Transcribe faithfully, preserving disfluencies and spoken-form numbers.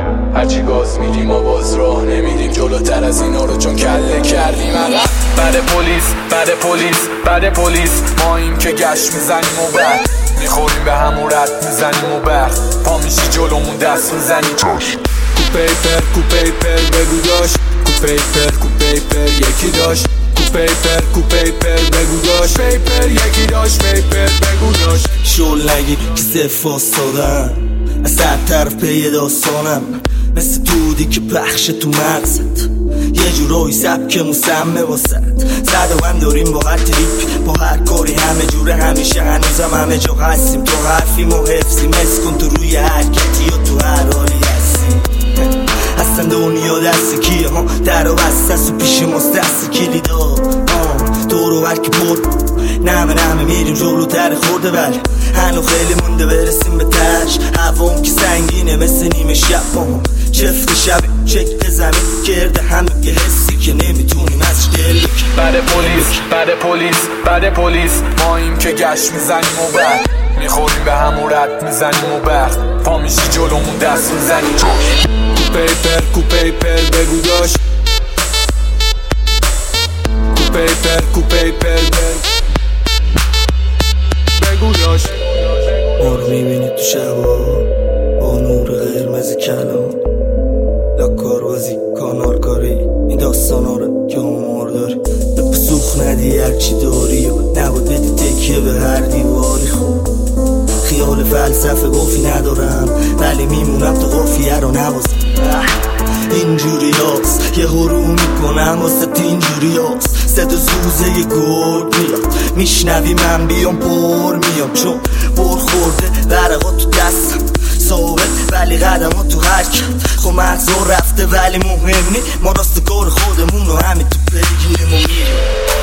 هرچی گاز میدیم ما باز راه نمیدیم جلوتر از اینا رو چون کله کردیم عقب. بعد پلیس بعد پلیس بعد پلیس ماییم که گشت میزنیم و بعد میخوریم به همون رد میزنیم و برد پا میشی جلومون دست میزنی چاش. کوپیپر کوپیپر بگو داشت کوپیپر کوپیپر یکی داشت کوپیپر کوپیپر بگو داشت پیپر یکی داشت پیپر بگو داشت. شول نگی که صف آستادن از هر طرف پی داستانم مثل دودی که پخش تو مغزت یه جورایی سبک مسمه واسد زد و من داریم با هر تریپ با هر کاری همه جوره همیشه هنوزم همه جا هستیم تو حرفیم و حفظیم اسکن تو روی حرکتی یا تو هر حالی هستیم اصلا دنیا دست کیه ها در و بستست و پیش ماست دست کلی داد دورو برکی پر نمه نمه میریم جلوتر خورده ولی هنو خیلی مونده برسیم به تش هوام که سنگینه مثل نیمه شب ماما چفت شب چک زمین کرده همه یه حسی که نمیتونیم از دل بکن. بعد پلیس بعد پلیس بعد پلیس ماییم که گشت میزنیم و بعد میخوریم به همون رد میزنیم و برد پا میشی جلومون دست میزنیم چاش. کوپیپر کوپیپر بگو داشت کوپیپر کوپیپر بگو داشت. ما رو میبینی تو شبا با نور قرمز کلام لاکار بازی کانار کاری این داستان ها رو که عمر داری به پسوخ ندی هرچی داری و نبود بدی تکیه به هر دیواری. خوب خیال فلسفه گفتی ندارم ولی میمونم تا قافیه رو نوازم اینجوری هاست یه هرو میکنم واسه اینجوری هاست صد و سوزه یه گرگ میاد میشنوی من بیام پر میام چون پر خورده ورقا تو دستم ثابت ولی قدم ها تو حرکت خب مغزا رفته ولی مهم نی ما راست کار خودمون رو همه تو پیگیریم و میریم.